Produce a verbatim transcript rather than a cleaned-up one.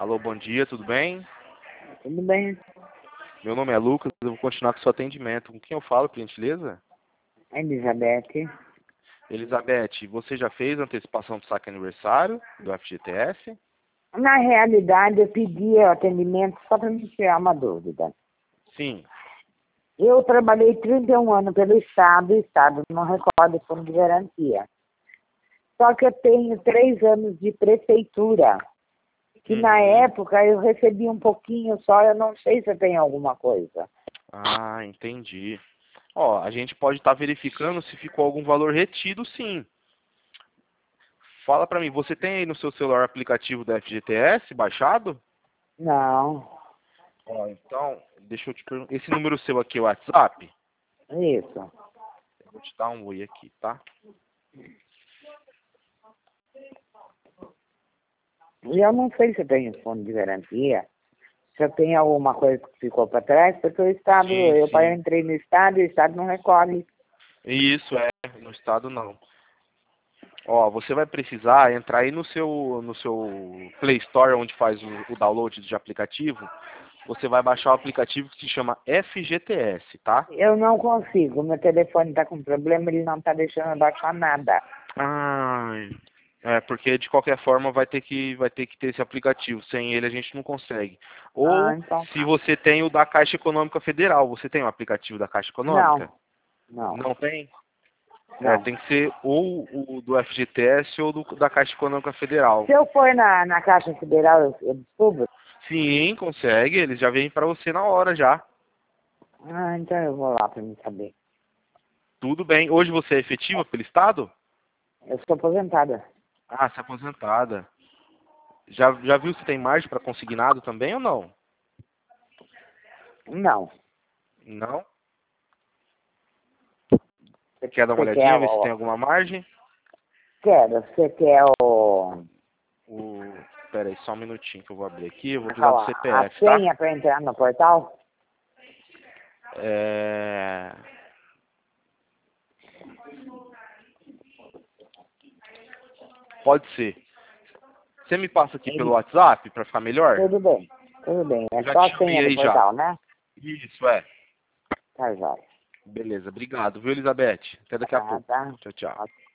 Alô, bom dia, tudo bem? Tudo bem, Meu nome é Lucas, eu vou continuar com o seu atendimento. Com quem eu falo, por gentileza? Elizabeth. Elizabeth, você já fez a antecipação do saque aniversário do F G T S? Na realidade, eu pedi o atendimento só para me tirar uma dúvida. Sim. Eu trabalhei trinta e um anos pelo Estado e o Estado não recorda fundo de garantia. Só que eu tenho três anos de prefeitura, que Uhum. na época eu recebi um pouquinho só, eu não sei se eu tenho alguma coisa. Ah, entendi. Ó, a gente pode estar verificando se ficou algum valor retido, sim. Fala pra mim, você tem aí no seu celular o aplicativo do F G T S baixado? Não, Ó, então, deixa eu te perguntar. Esse número seu aqui é o WhatsApp? isso. Eu vou te dar um oi aqui, tá? E eu não sei se eu tenho fundo de garantia, se eu tenho alguma coisa que ficou para trás, porque o Estado, Sim, eu sim. entrei no Estado e o Estado não recolhe. Isso, é. No estado não. Ó, você vai precisar entrar aí no seu, no seu Play Store, onde faz o, o download de aplicativo. Você vai baixar o aplicativo que se chama F G T S, tá? Eu não consigo, meu telefone está com problema, ele não está deixando eu baixar nada. Ai, é, porque de qualquer forma vai ter que, vai ter que ter esse aplicativo. Sem ele a gente não consegue. Ah, Ou então se tá. você tem o da Caixa Econômica Federal, você tem o aplicativo da Caixa Econômica? Não, não, Não tem? É, não. tem que ser ou o do F G T S ou do, da Caixa Econômica Federal. Se eu for na, na Caixa Federal, eu, eu descubro? Sim, consegue. Eles já vêm para você na hora já. Ah, então eu vou lá para me saber. Tudo bem. Hoje você é efetiva pelo Estado? Eu sou aposentada. Ah, você é aposentada. Já, já viu se tem margem para consignado também ou não? Não. Não? Você Quer dar uma você quer olhadinha, ver se tem o... alguma margem? Quero, você quer o... O... Pera aí, só um minutinho que eu vou abrir aqui. Eu vou precisar do Qual, a C P F, tá? senha para entrar no portal? É... Pode ser. Você me passa aqui pelo Ele- WhatsApp para ficar melhor? Tudo bem, tudo bem. É Eu já só te a senha do enviei já. portal, né? Isso, é. Tá, jóia. Beleza, obrigado, viu, Elizabeth? Até daqui a Ah, pouco. tá. Tchau, tchau.